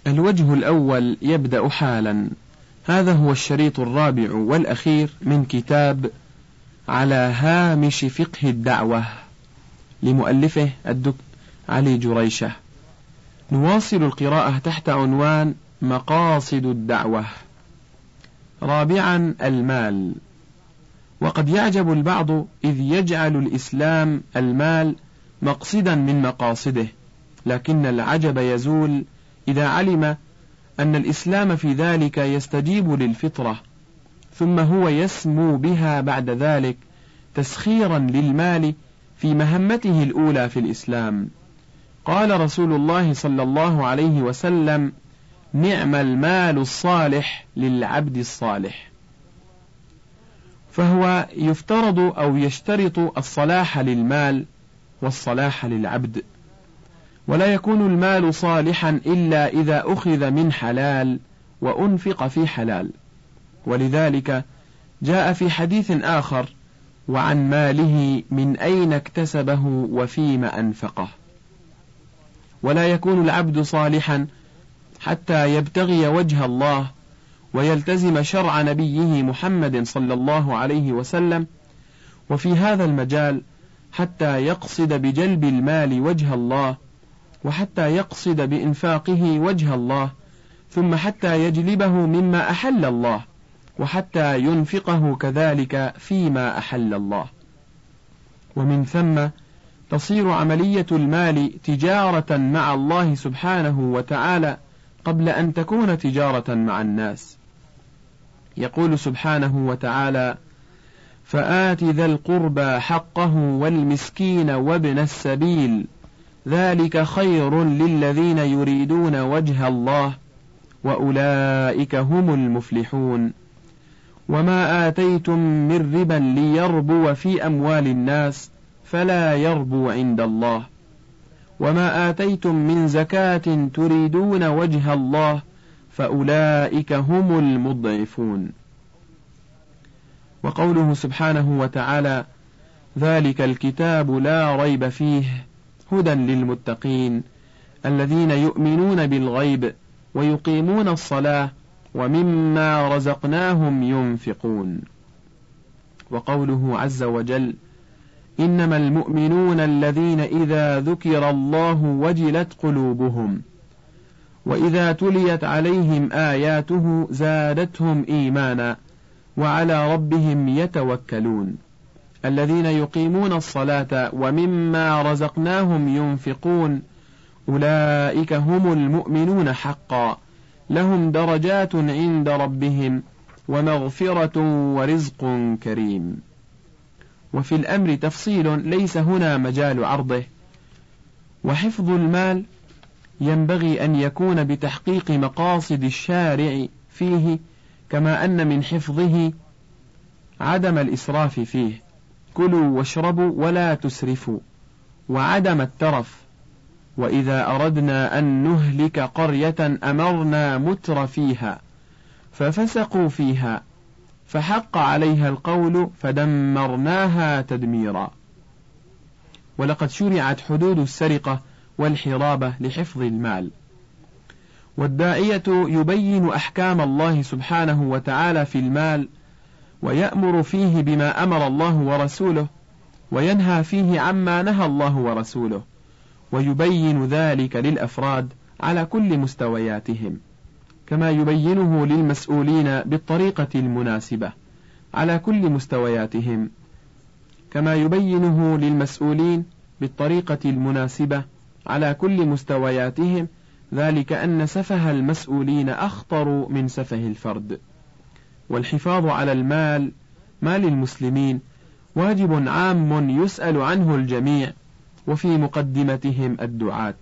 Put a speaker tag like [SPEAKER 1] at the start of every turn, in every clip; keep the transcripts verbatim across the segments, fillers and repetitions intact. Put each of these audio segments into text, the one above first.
[SPEAKER 1] الوجه الأول يبدأ حالا. هذا هو الشريط الرابع والأخير من كتاب على هامش فقه الدعوة لمؤلفه الدكتور علي جريشة. نواصل القراءة تحت عنوان مقاصد الدعوة. رابعا المال. وقد يعجب البعض إذ يجعل الإسلام المال مقصدا من مقاصده، لكن العجب يزول إذا علم أن الإسلام في ذلك يستجيب للفطرة، ثم هو يسمو بها بعد ذلك تسخيرا للمال في مهمته الأولى في الإسلام. قال رسول الله صلى الله عليه وسلم: نعم المال الصالح للعبد الصالح. فهو يفترض أو يشترط الصلاح للمال والصلاح للعبد، ولا يكون المال صالحا إلا إذا أخذ من حلال وأنفق في حلال. ولذلك جاء في حديث آخر: وعن ماله من أين اكتسبه وفيما أنفقه. ولا يكون العبد صالحا حتى يبتغي وجه الله ويلتزم شرع نبيه محمد صلى الله عليه وسلم، وفي هذا المجال حتى يقصد بجلب المال وجه الله، وحتى يقصد بإنفاقه وجه الله، ثم حتى يجلبه مما أحل الله، وحتى ينفقه كذلك فيما أحل الله. ومن ثم تصير عملية المال تجارة مع الله سبحانه وتعالى قبل أن تكون تجارة مع الناس. يقول سبحانه وتعالى: فآت ذا القربى حقه والمسكين وابن السبيل ذلك خير للذين يريدون وجه الله وأولئك هم المفلحون. وما آتيتم من ربا ليربو في أموال الناس فلا يربو عند الله، وما آتيتم من زكاة تريدون وجه الله فأولئك هم المضعفون. وقوله سبحانه وتعالى: ذلك الكتاب لا ريب فيه هدى للمتقين الذين يؤمنون بالغيب ويقيمون الصلاة ومما رزقناهم ينفقون. وقوله عز وجل: إنما المؤمنون الذين إذا ذكر الله وجلت قلوبهم وإذا تليت عليهم آياته زادتهم إيمانا وعلى ربهم يتوكلون الذين يقيمون الصلاة ومما رزقناهم ينفقون أولئك هم المؤمنون حقا لهم درجات عند ربهم ومغفرة ورزق كريم. وفي الأمر تفصيل ليس هنا مجال عرضه. وحفظ المال ينبغي أن يكون بتحقيق مقاصد الشارع فيه، كما أن من حفظه عدم الإسراف فيه، كلوا واشربوا ولا تسرفوا، وعدم الترف. وإذا أردنا أن نهلك قرية أمرنا متر فيها ففسقوا فيها فحق عليها القول فدمرناها تدميرا. ولقد شرعت حدود السرقة والحرابة لحفظ المال. والداعية يبين أحكام الله سبحانه وتعالى في المال، ويأمر فيه بما أمر الله ورسوله، وينهى فيه عما نهى الله ورسوله، ويبين ذلك للأفراد على كل مستوياتهم، كما يبينه للمسؤولين بالطريقة المناسبة على كل مستوياتهم، كما يبينه للمسؤولين بالطريقة المناسبة على كل مستوياتهم، ذلك أن سفه المسؤولين أخطر من سفه الفرد. والحفاظ على المال مال المسلمين واجب عام يسأل عنه الجميع، وفي مقدمتهم الدعاة.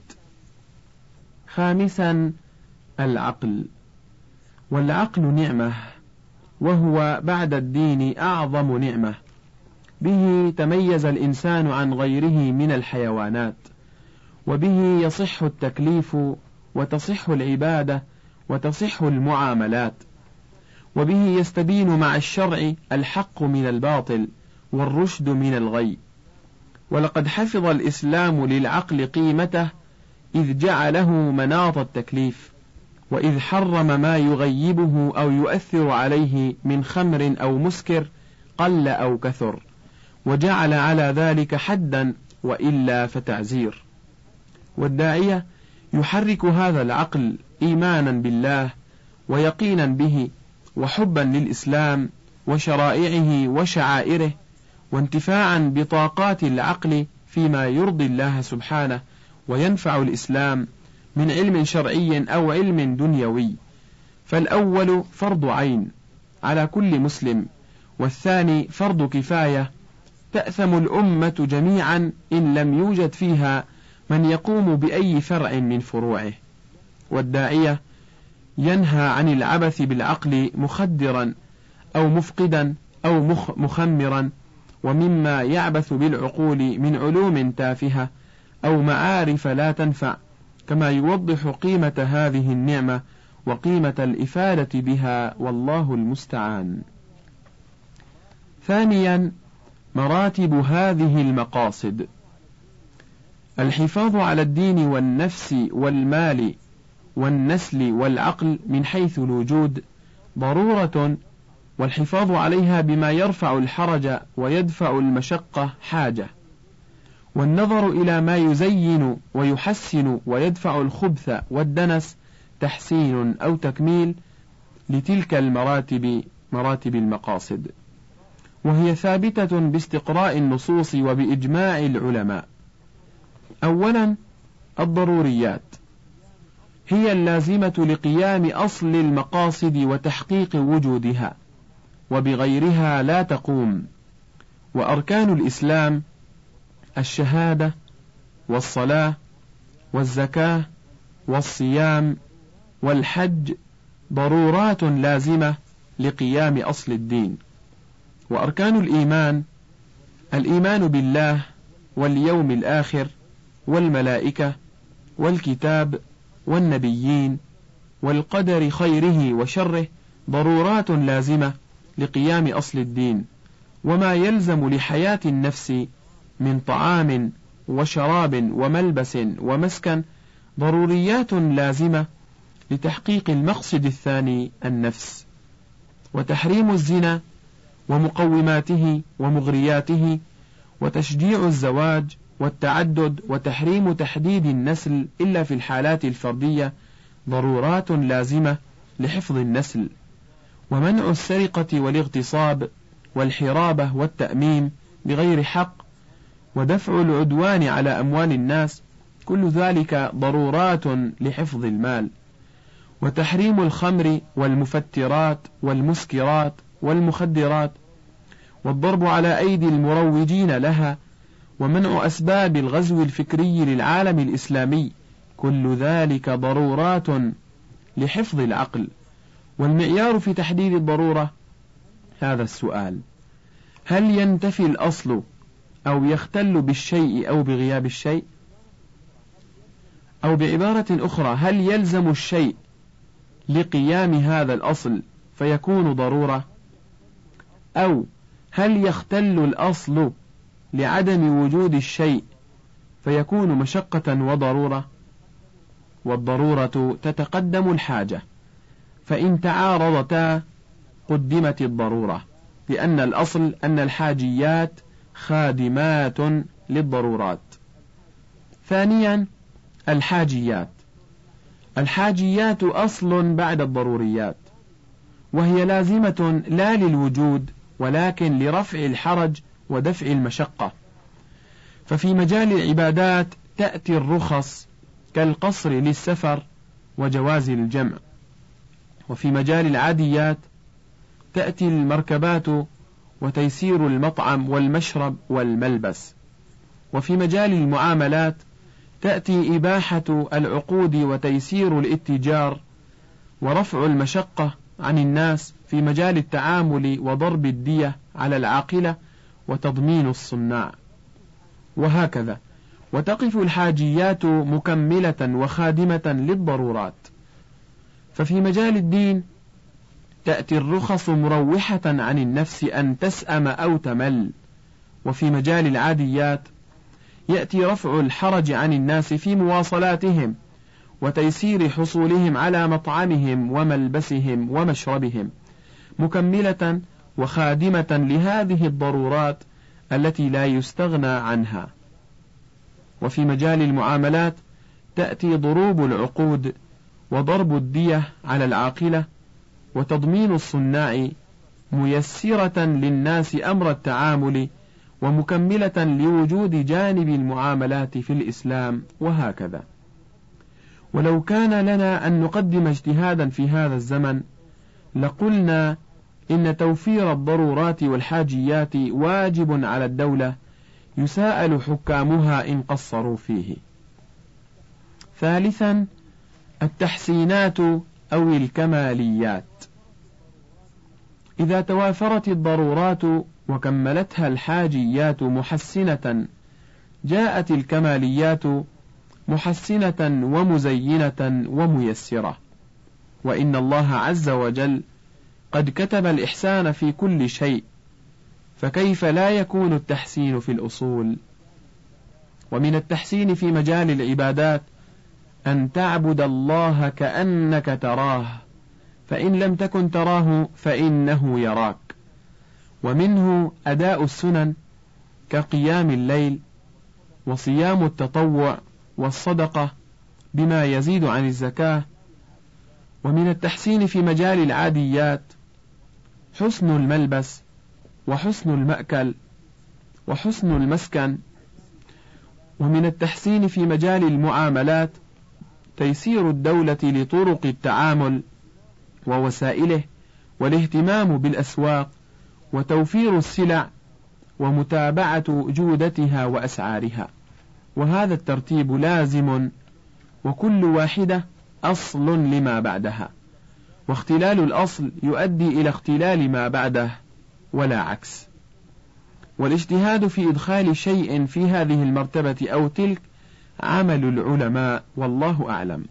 [SPEAKER 1] خامسا العقل. والعقل نعمة، وهو بعد الدين أعظم نعمة، به تميز الإنسان عن غيره من الحيوانات، وبه يصح التكليف وتصح العبادة وتصح المعاملات، وبه يستبين مع الشرع الحق من الباطل والرشد من الغي. ولقد حفظ الإسلام للعقل قيمته إذ جعله مناط التكليف، وإذ حرم ما يغيبه أو يؤثر عليه من خمر أو مسكر قل أو كثر، وجعل على ذلك حدا وإلا فتعزير. والداعية يحرك هذا العقل إيمانا بالله ويقينا به وحبا للإسلام وشرائعه وشعائره، وانتفاعا بطاقات العقل فيما يرضي الله سبحانه وينفع الإسلام من علم شرعي أو علم دنيوي. فالأول فرض عين على كل مسلم، والثاني فرض كفاية تأثم الأمة جميعا إن لم يوجد فيها من يقوم بأي فرع من فروعه. والداعية ينهى عن العبث بالعقل مخدرا أو مفقدا أو مخمرا، ومما يعبث بالعقول من علوم تافهة أو معارف لا تنفع، كما يوضح قيمة هذه النعمة وقيمة الإفادة بها، والله المستعان. ثانيا، مراتب هذه المقاصد. الحفاظ على الدين والنفس والمال والنسل والعقل من حيث الوجود ضرورة، والحفاظ عليها بما يرفع الحرج ويدفع المشقة حاجة، والنظر إلى ما يزين ويحسن ويدفع الخبث والدنس تحسين أو تكميل لتلك المراتب مراتب المقاصد، وهي ثابتة باستقراء النصوص وبإجماع العلماء. أولا، الضروريات هي اللازمة لقيام أصل المقاصد وتحقيق وجودها، وبغيرها لا تقوم. وأركان الإسلام الشهادة والصلاة والزكاة والصيام والحج ضرورات لازمة لقيام أصل الدين. وأركان الإيمان الإيمان بالله واليوم الآخر والملائكة والكتاب والنبيين والقدر خيره وشره ضرورات لازمة لقيام أصل الدين. وما يلزم لحياة النفس من طعام وشراب وملبس ومسكن ضروريات لازمة لتحقيق المقصد الثاني النفس. وتحريم الزنا ومقوماته ومغرياته، وتشجيع الزواج والتعدد، وتحريم تحديد النسل إلا في الحالات الفردية ضرورات لازمة لحفظ النسل. ومنع السرقة والاغتصاب والحرابة والتأميم بغير حق، ودفع العدوان على أموال الناس، كل ذلك ضرورات لحفظ المال. وتحريم الخمر والمفترات والمسكرات والمخدرات، والضرب على أيدي المروجين لها، ومنع أسباب الغزو الفكري للعالم الإسلامي، كل ذلك ضرورات لحفظ العقل. والمعيار في تحديد الضرورة هذا السؤال: هل ينتفي الأصل أو يختل بالشيء أو بغياب الشيء؟ أو بعبارة أخرى، هل يلزم الشيء لقيام هذا الأصل فيكون ضرورة؟ أو هل يختل الأصل لعدم وجود الشيء فيكون مشقة وضرورة؟ والضرورة تتقدم الحاجة، فإن تعارضتا قدمت الضرورة، لأن الأصل أن الحاجيات خادمات للضرورات. ثانيا، الحاجيات الحاجيات أصل بعد الضروريات، وهي لازمة لا للوجود ولكن لرفع الحرج ودفع المشقة. ففي مجال العبادات تأتي الرخص كالقصر للسفر وجواز الجمع، وفي مجال العاديات تأتي المركبات وتيسير المطعم والمشرب والملبس، وفي مجال المعاملات تأتي إباحة العقود وتيسير الاتجار ورفع المشقة عن الناس في مجال التعامل وضرب الدية على العاقلة وتضمين الصناع، وهكذا. وتقف الحاجيات مكملة وخادمة للضرورات. ففي مجال الدين تأتي الرخص مروحة عن النفس أن تسأم أو تمل، وفي مجال العاديات يأتي رفع الحرج عن الناس في مواصلاتهم وتيسير حصولهم على مطعمهم وملبسهم ومشربهم، مكملة وخادمة لهذه الضرورات التي لا يستغنى عنها. وفي مجال المعاملات تأتي ضروب العقود وضرب الدية على العاقلة وتضمين الصناع، ميسرة للناس أمر التعامل ومكملة لوجود جانب المعاملات في الإسلام، وهكذا. ولو كان لنا أن نقدم اجتهادا في هذا الزمن لقلنا إن توفير الضرورات والحاجيات واجب على الدولة يساءل حكامها إن قصروا فيه. ثالثا، التحسينات أو الكماليات. إذا توافرت الضرورات وكملتها الحاجيات محسنة، جاءت الكماليات محسنة ومزينة وميسرة. وإن الله عز وجل قد كتب الإحسان في كل شيء، فكيف لا يكون التحسين في الأصول؟ ومن التحسين في مجال العبادات أن تعبد الله كأنك تراه، فإن لم تكن تراه فإنه يراك. ومنه أداء السنن كقيام الليل وصيام التطوع والصدقة بما يزيد عن الزكاة. ومن التحسين في مجال العاديات حسن الملبس وحسن المأكل وحسن المسكن. ومن التحسين في مجال المعاملات تيسير الدولة لطرق التعامل ووسائله والاهتمام بالأسواق وتوفير السلع ومتابعة جودتها وأسعارها. وهذا الترتيب لازم، وكل واحدة أصل لما بعدها، واختلال الأصل يؤدي إلى اختلال ما بعده ولا عكس. والاجتهاد في إدخال شيء في هذه المرتبة أو تلك عمل العلماء، والله أعلم.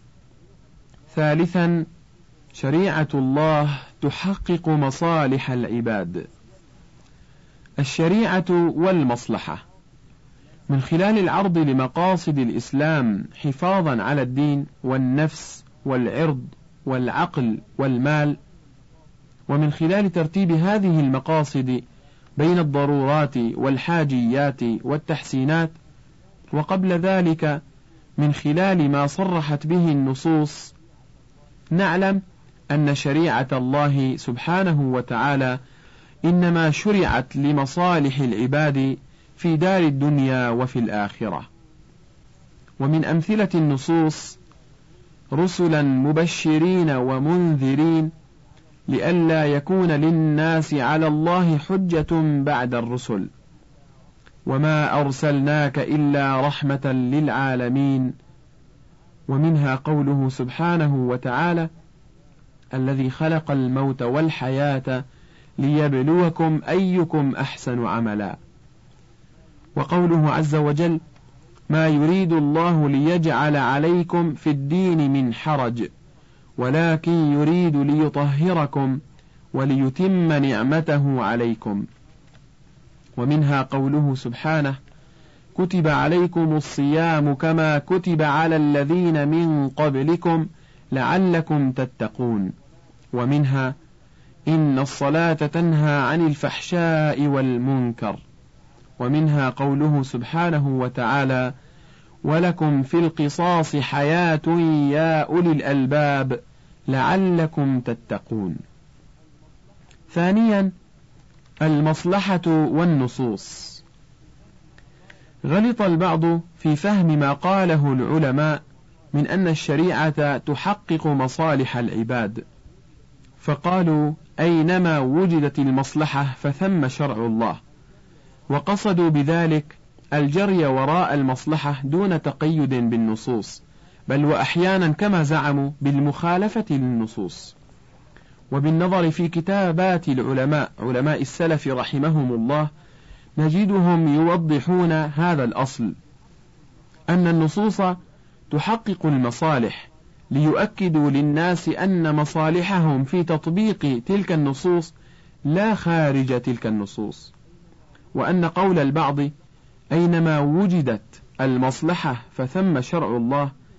[SPEAKER 1] ثالثا، شريعة الله تحقق مصالح العباد. الشريعة والمصلحة من خلال العرض لمقاصد الإسلام حفاظا على الدين والنفس والعرض والعقل والمال، ومن خلال ترتيب هذه المقاصد بين الضرورات والحاجيات والتحسينات، وقبل ذلك من خلال ما صرحت به النصوص، نعلم أن شريعة الله سبحانه وتعالى إنما شرعت لمصالح العباد في دار الدنيا وفي الآخرة. ومن أمثلة النصوص رسلا مبشرين ومنذرين لئلا يكون للناس على الله حجة بعد الرسل، وما أرسلناك إلا رحمة للعالمين. ومنها قوله سبحانه وتعالى: الذي خلق الموت والحياة ليبلوكم أيكم أحسن عملا. وقوله عز وجل: ما يريد الله ليجعل عليكم في الدين من حرج ولكن يريد ليطهركم وليتم نعمته عليكم. ومنها قوله سبحانه: كتب عليكم الصيام كما كتب على الذين من قبلكم لعلكم تتقون. ومنها: إن الصلاة تنهى عن الفحشاء والمنكر. ومنها قوله سبحانه وتعالى: ولكم في القصاص حياة يا أولي الألباب لعلكم تتقون. ثانيا، المصلحة والنصوص. غلط البعض في فهم ما قاله العلماء من أن الشريعة تحقق مصالح العباد، فقالوا: أينما وجدت المصلحة فثم شرع الله، وقصدوا بذلك الجري وراء المصلحة دون تقيد بالنصوص، بل وأحيانا كما زعموا بالمخالفة للنصوص. وبالنظر في كتابات العلماء علماء السلف رحمهم الله نجدهم يوضحون هذا الأصل، أن النصوص تحقق المصالح ليؤكدوا للناس أن مصالحهم في تطبيق تلك النصوص لا خارج تلك النصوص، وأن قول البعض أينما وجدت المصلحة فثم شرع الله،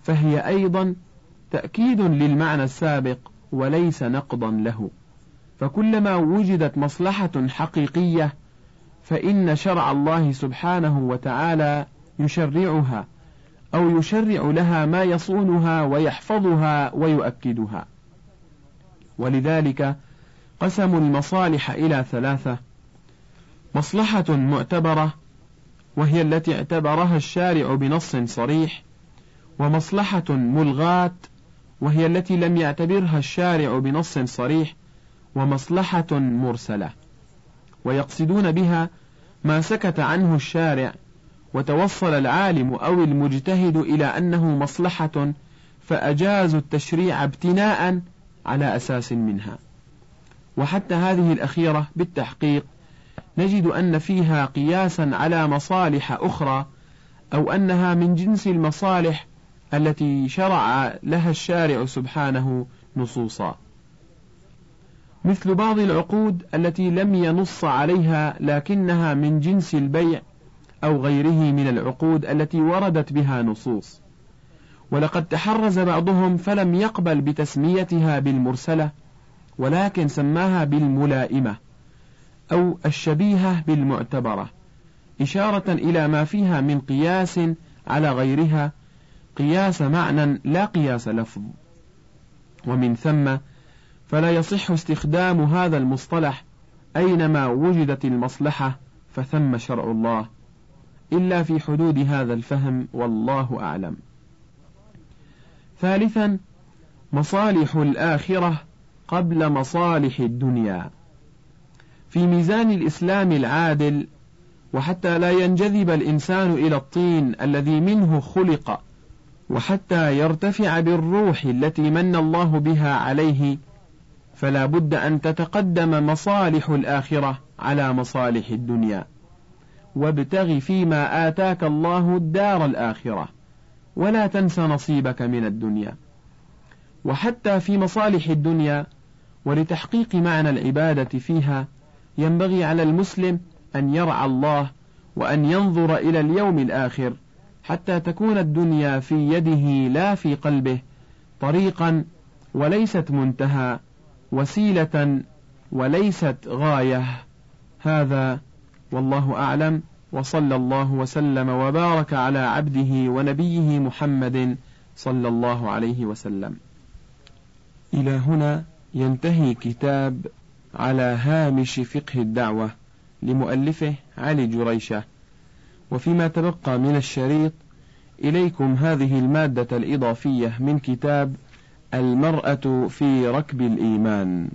[SPEAKER 1] فهي أيضا تأكيد للمعنى السابق وليس نقضا له، فكلما وجدت مصلحة حقيقية فإن شرع الله سبحانه وتعالى يشرعها أو يشرع لها ما يصونها ويحفظها ويؤكدها. ولذلك قسموا المصالح إلى ثلاثة: مصلحة معتبرة وهي التي اعتبرها الشارع بنص صريح، ومصلحة ملغاة وهي التي لم يعتبرها الشارع بنص صريح، ومصلحة مرسلة. ويقصدون بها ما سكت عنه الشارع وتوصل العالم أو المجتهد إلى أنه مصلحة فأجازوا التشريع ابتناء على أساس منها. وحتى هذه الأخيرة بالتحقيق نجد أن فيها قياسا على مصالح أخرى، أو أنها من جنس المصالح التي شرع لها الشارع سبحانه نصوصا، مثل بعض العقود التي لم ينص عليها لكنها من جنس البيع أو غيره من العقود التي وردت بها نصوص. ولقد تحرز بعضهم فلم يقبل بتسميتها بالمرسلة، ولكن سماها بالملائمة أو الشبيهة بالمعتبرة، إشارة إلى ما فيها من قياس على غيرها، قياس معنى لا قياس لفظ. ومن ثم فلا يصح استخدام هذا المصطلح أينما وجدت المصلحة فثم شرع الله، إلا في حدود هذا الفهم، والله أعلم. ثالثا، مصالح الآخرة قبل مصالح الدنيا. في ميزان الإسلام العادل، وحتى لا ينجذب الإنسان إلى الطين الذي منه خلق، وحتى يرتفع بالروح التي من الله بها عليه، فلا بد أن تتقدم مصالح الآخرة على مصالح الدنيا. وابتغ فيما آتاك الله الدار الآخرة ولا تنس نصيبك من الدنيا. وحتى في مصالح الدنيا ولتحقيق معنى العبادة فيها ينبغي على المسلم أن يرعى الله وأن ينظر إلى اليوم الآخر، حتى تكون الدنيا في يده لا في قلبه، طريقا وليست منتهى، وسيلة وليست غاية. هذا والله أعلم، وصلى الله وسلم وبارك على عبده ونبيه محمد صلى الله عليه وسلم. إلى هنا ينتهي كتاب على هامش فقه الدعوة لمؤلفه علي جريشة. وفيما تبقى من الشريط إليكم هذه المادة الإضافية من كتاب المرأة في ركب الإيمان: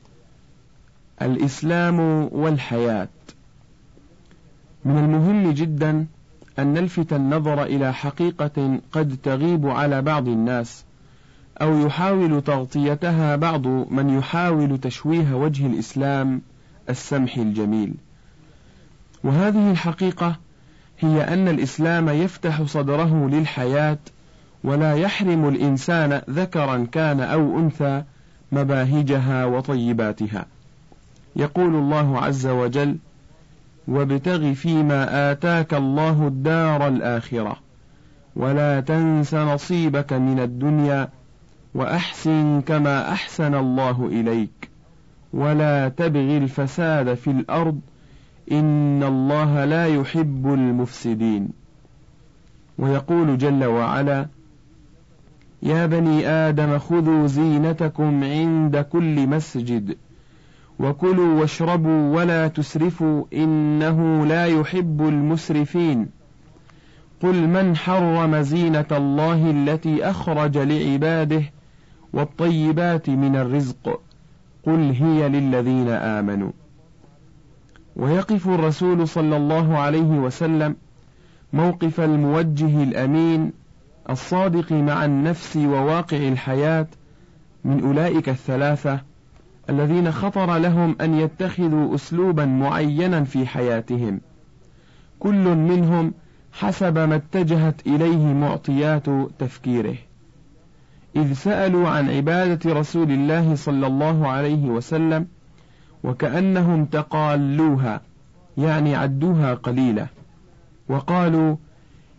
[SPEAKER 1] الإسلام والحياة. من المهم جدا أن نلفت النظر إلى حقيقة قد تغيب على بعض الناس، أو يحاول تغطيتها بعض من يحاول تشويه وجه الإسلام السمح الجميل. وهذه الحقيقة هي أن الإسلام يفتح صدره للحياة، ولا يحرم الإنسان ذكرا كان أو أنثى مباهجها وطيباتها. يقول الله عز وجل: وابتغ فيما آتاك الله الدار الآخرة ولا تنس نصيبك من الدنيا وأحسن كما أحسن الله إليك ولا تبغ الفساد في الأرض إن الله لا يحب المفسدين. ويقول جل وعلا: يا بني آدم خذوا زينتكم عند كل مسجد وكلوا واشربوا ولا تسرفوا إنه لا يحب المسرفين. قل من حرم زينة الله التي أخرج لعباده والطيبات من الرزق قل هي للذين آمنوا. ويقف الرسول صلى الله عليه وسلم موقف الموجه الأمين الصادق مع النفس وواقع الحياة من أولئك الثلاثة الذين خطر لهم أن يتخذوا أسلوبا معينا في حياتهم، كل منهم حسب ما اتجهت إليه معطيات تفكيره، إذ سألوا عن عبادة رسول الله صلى الله عليه وسلم وكأنهم تقالوها، يعني عدوها قليلة، وقالوا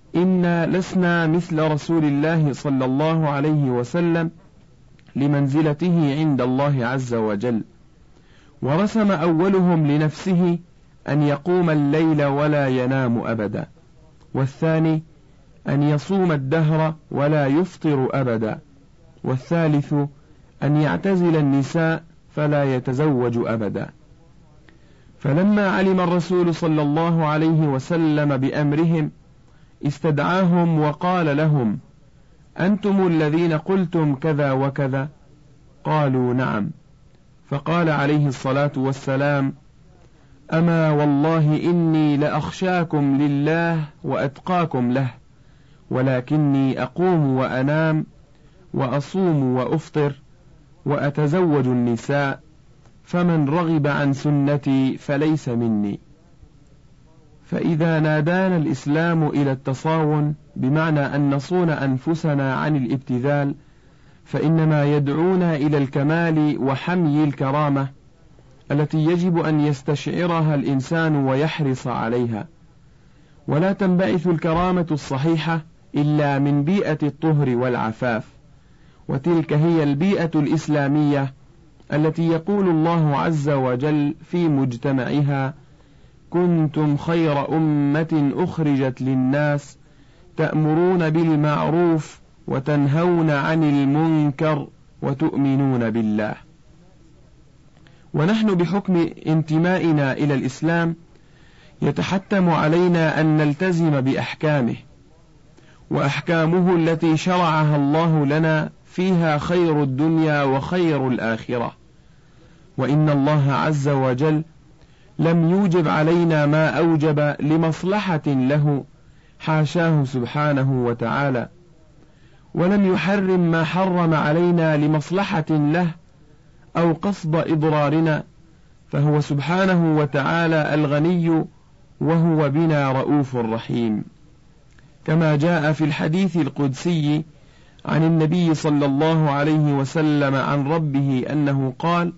[SPEAKER 1] إنا لسنا مثل رسول الله صلى الله عليه وسلم لمنزلته عند الله عز وجل. ورسم أولهم لنفسه أن يقوم الليل ولا ينام أبدا، والثاني أن يصوم الدهر ولا يفطر أبدا، والثالث أن يعتزل النساء فلا يتزوج أبدا. فلما علم الرسول صلى الله عليه وسلم بأمرهم استدعاهم وقال لهم: أنتم الذين قلتم كذا وكذا؟ قالوا: نعم. فقال عليه الصلاة والسلام: أما والله إني لأخشاكم لله وأتقاكم له، ولكني أقوم وأنام وأصوم وأفطر وأتزوج النساء، فمن رغب عن سنتي فليس مني. فإذا نادانا الإسلام إلى التصاون بمعنى أن نصون أنفسنا عن الابتذال، فإنما يدعونا إلى الكمال وحمي الكرامة التي يجب أن يستشعرها الإنسان ويحرص عليها. ولا تنبعث الكرامة الصحيحة إلا من بيئة الطهر والعفاف، وتلك هي البيئة الإسلامية التي يقول الله عز وجل في مجتمعها: كنتم خير أمة أخرجت للناس تأمرون بالمعروف وتنهون عن المنكر وتؤمنون بالله. ونحن بحكم انتمائنا إلى الإسلام يتحتم علينا أن نلتزم بأحكامه، وأحكامه التي شرعها الله لنا فيها خير الدنيا وخير الآخرة. وإن الله عز وجل لم يوجب علينا ما أوجب لمصلحة له، حاشاه سبحانه وتعالى، ولم يحرم ما حرم علينا لمصلحة له أو قصد إضرارنا، فهو سبحانه وتعالى الغني وهو بنا رؤوف رحيم. كما جاء في الحديث القدسي عن النبي صلى الله عليه وسلم عن ربه أنه قال: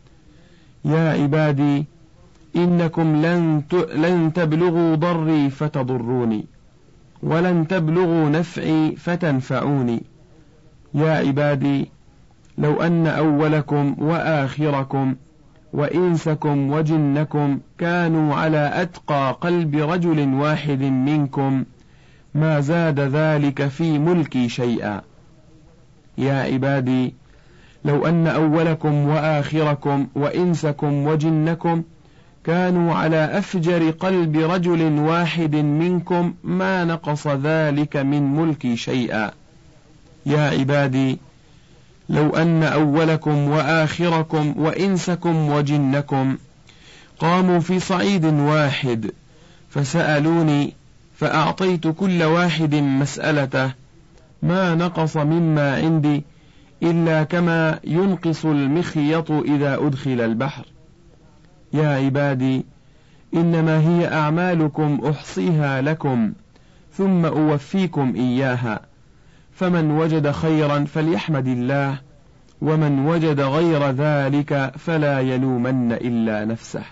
[SPEAKER 1] يا عبادي إنكم لن لن تبلغوا ضري فتضروني، ولن تبلغوا نفعي فتنفعوني. يا عبادي لو أن أولكم وآخركم وإنسكم وجنكم كانوا على أتقى قلب رجل واحد منكم ما زاد ذلك في ملكي شيئا. يا عبادي لو أن أولكم وآخركم وإنسكم وجنكم كانوا على أفجر قلب رجل واحد منكم ما نقص ذلك من ملكي شيئا. يا عبادي لو أن أولكم وآخركم وإنسكم وجنكم قاموا في صعيد واحد فسألوني فأعطيت كل واحد مسألته ما نقص مما عندي إلا كما ينقص المخيط إذا أدخل البحر. يا عبادي إنما هي أعمالكم أحصيها لكم ثم أوفيكم إياها، فمن وجد خيرا فليحمد الله، ومن وجد غير ذلك فلا يلومن إلا نفسه.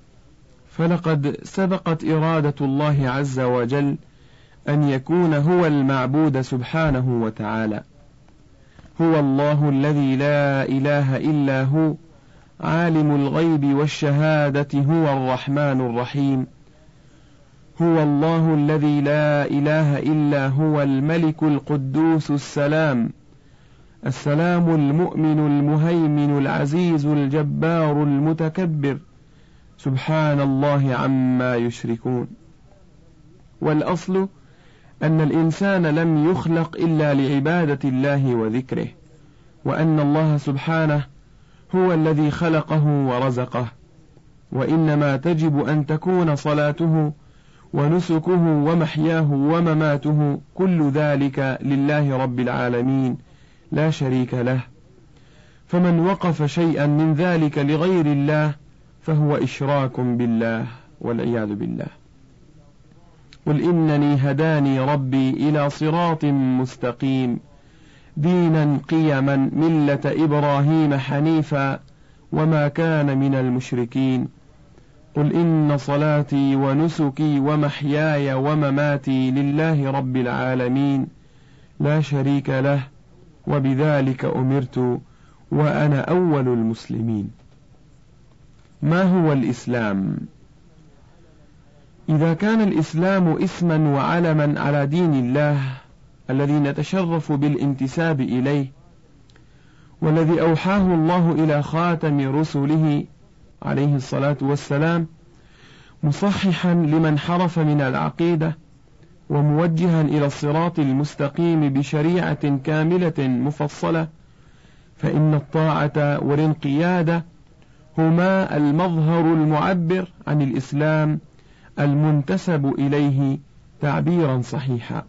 [SPEAKER 1] فلقد سبقت إرادة الله عز وجل أن يكون هو المعبود سبحانه وتعالى. هو الله الذي لا إله إلا هو، عالم الغيب والشهادة، هو الرحمن الرحيم. هو الله الذي لا إله إلا هو الملك القدوس السلام، السلام المؤمن المهيمن العزيز الجبار المتكبر، سبحان الله عما يشركون. والأصل أن الإنسان لم يخلق إلا لعبادة الله وذكره، وأن الله سبحانه هو الذي خلقه ورزقه، وإنما تجب أن تكون صلاته ونسكه ومحياه ومماته كل ذلك لله رب العالمين لا شريك له. فمن وقف شيئا من ذلك لغير الله فهو إشراك بالله والعياذ بالله. قل إنني هداني ربي إلى صراط مستقيم دينا قيما ملة إبراهيم حنيفا وما كان من المشركين قل إن صلاتي ونسكي ومحياي ومماتي لله رب العالمين لا شريك له وبذلك أمرت وأنا أول المسلمين. ما هو الإسلام؟ إذا كان الإسلام اسما وعلما على دين الله الذي نتشرف بالانتساب إليه، والذي أوحاه الله إلى خاتم رسله عليه الصلاة والسلام، مصححا لمن حرف من العقيدة، وموجها إلى الصراط المستقيم بشريعة كاملة مفصلة، فإن الطاعة والانقياد هما المظهر المعبر عن الإسلام المنتسب إليه تعبيرا صحيحا.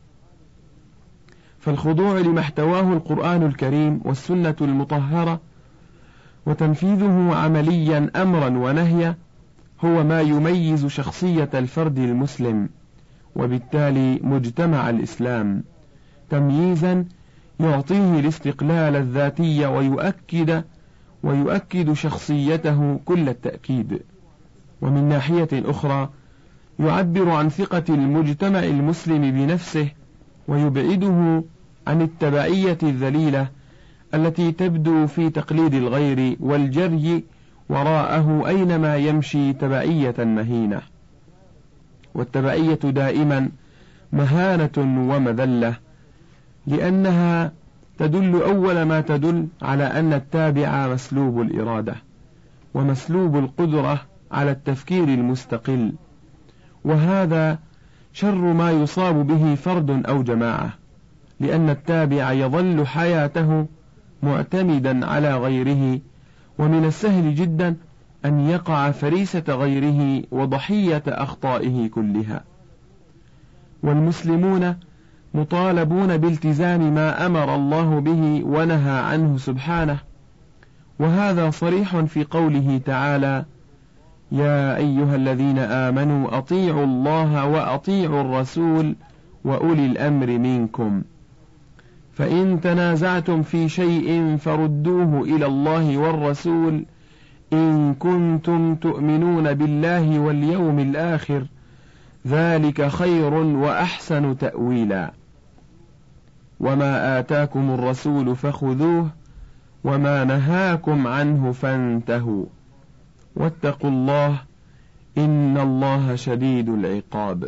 [SPEAKER 1] فالخضوع لما احتواه القرآن الكريم والسنة المطهرة وتنفيذه عمليا أمرا ونهيا هو ما يميز شخصية الفرد المسلم، وبالتالي مجتمع الإسلام، تمييزا يعطيه الاستقلال الذاتي ويؤكد ويؤكد شخصيته كل التأكيد. ومن ناحية أخرى يعبر عن ثقة المجتمع المسلم بنفسه، ويبعده عن التبعية الذليلة التي تبدو في تقليد الغير والجري وراءه أينما يمشي تبعية مهينة. والتبعية دائما مهانة ومذلة، لأنها تدل أول ما تدل على أن التابع مسلوب الإرادة ومسلوب القدرة على التفكير المستقل، وهذا شر ما يصاب به فرد أو جماعة، لأن التابع يظل حياته معتمدا على غيره، ومن السهل جدا أن يقع فريسة غيره وضحية أخطائه كلها. والمسلمون مطالبون بالتزام ما أمر الله به ونهى عنه سبحانه، وهذا صريح في قوله تعالى: يا أيها الذين آمنوا أطيعوا الله وأطيعوا الرسول وأولي الأمر منكم، فإن تنازعتم في شيء فردوه إلى الله والرسول إن كنتم تؤمنون بالله واليوم الآخر، ذلك خير وأحسن تأويلا. وما آتاكم الرسول فخذوه وما نهاكم عنه فانتهوا واتقوا الله إن الله شديد العقاب.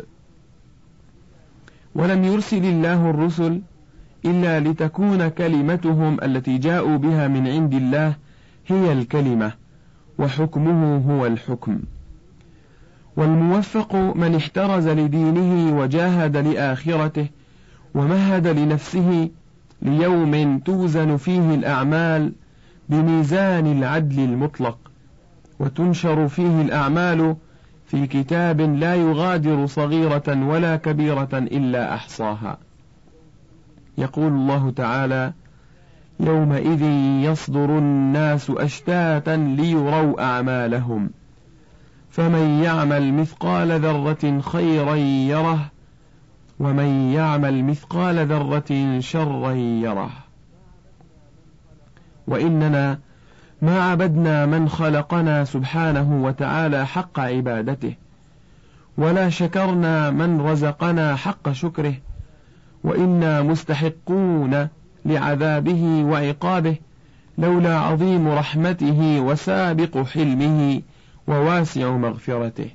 [SPEAKER 1] ولم يرسل الله الرسل إلا لتكون كلمتهم التي جاءوا بها من عند الله هي الكلمة، وحكمه هو الحكم. والموفق من احترز لدينه وجاهد لآخرته ومهد لنفسه ليوم توزن فيه الأعمال بميزان العدل المطلق، وتنشر فيه الأعمال في كتاب لا يغادر صغيرة ولا كبيرة إلا أحصاها. يقول الله تعالى: يومئذ يصدر الناس أشتاتا ليروا أعمالهم فمن يعمل مثقال ذرة خيرا يره ومن يعمل مثقال ذرة شرا يره. وإننا ما عبدنا من خلقنا سبحانه وتعالى حق عبادته، ولا شكرنا من رزقنا حق شكره، وإنا مستحقون لعذابه وعقابه لولا عظيم رحمته وسابق حلمه وواسع مغفرته.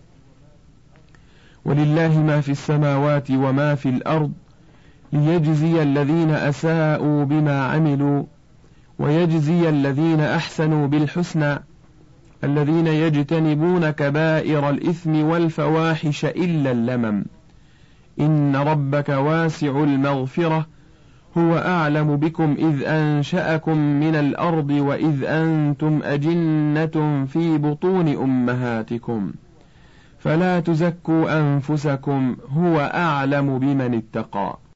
[SPEAKER 1] ولله ما في السماوات وما في الأرض ليجزي الذين أساءوا بما عملوا ويجزي الذين أحسنوا بالحسنى الذين يجتنبون كبائر الإثم والفواحش إلا اللمم إن ربك واسع المغفرة هو أعلم بكم إذ أنشأكم من الأرض وإذ أنتم أجنة في بطون أمهاتكم فلا تزكوا أنفسكم هو أعلم بمن اتقى.